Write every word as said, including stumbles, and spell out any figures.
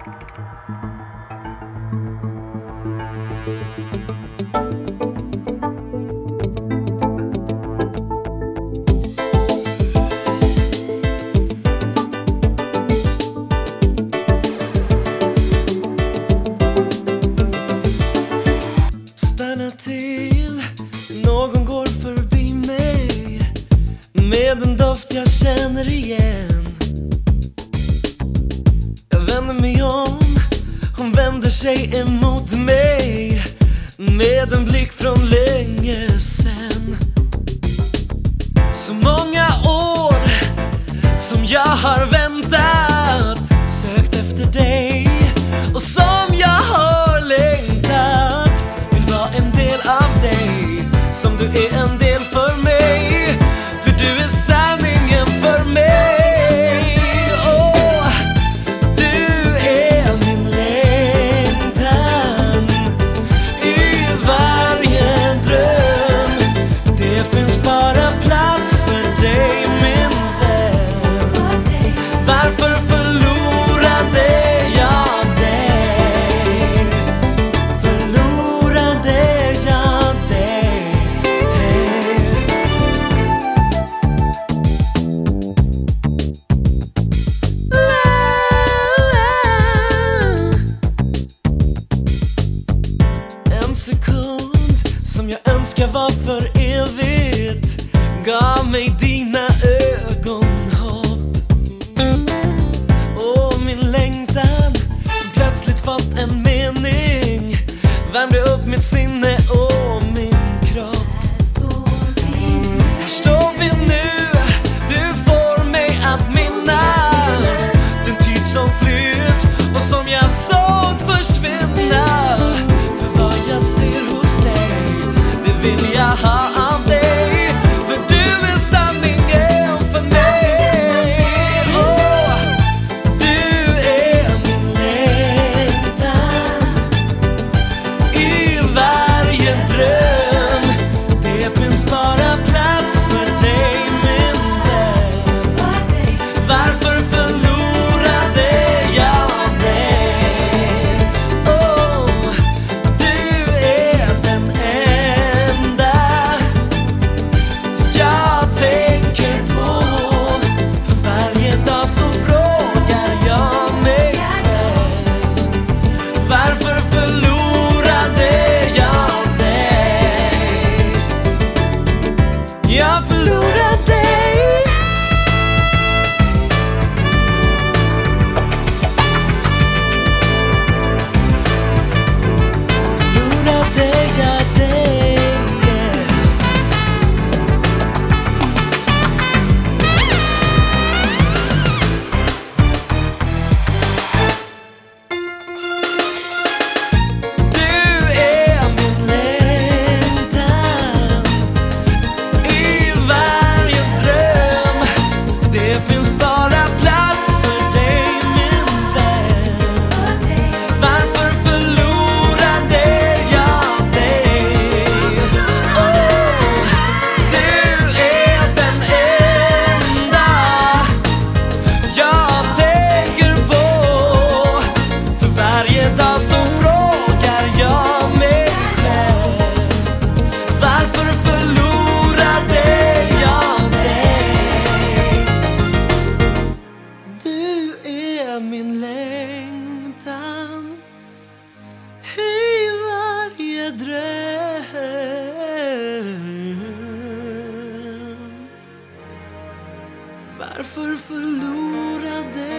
Stanna till, någon går förbi mig med en doft jag känner igen. Jag vänder mig om, hon vänder sig emot mig med en blick från länge sen. Så många år som jag har väntat, sökt efter dig, och som jag har längtat. Vill vara en del av dig, som du är en del för mig. För du är sanningen för mig. Åh, du är min längtan i varje dröm. Det finns bara plats för dig, min vän. Varför förlorade jag dig? Förlorade jag dig? En sekund som jag önskar var för evigt gav mig dina ögonhopp. Och min längtan som plötsligt fått en mening värmde upp mitt sinne och min kropp. Här står vi nu, du får mig att minnas den tid som flytt och som jag såg försvinna. För vad jag ser hos dig, det vill jag ha av dig. För du är sanningen för mig. Åh, du är min längtan i varje dröm. Det finns bara plats för dig, min vän. Varför förlorade jag dig? Åh, du är den enda jag tänker på. För varje dag så frågar jag mig själv: varför förlorade jag dig? Jag förlorade dig. Förlorade jag dig, yeah. Du är min längtan i varje dröm. Det finns bara plats för dig, min vän. Varför förlorade jag dig? Åh, du är den enda jag tänker på. För varje dag så frågar jag mig själv: varför förlorade jag dig? Du är min längtan i varje dröm. Varför förlorade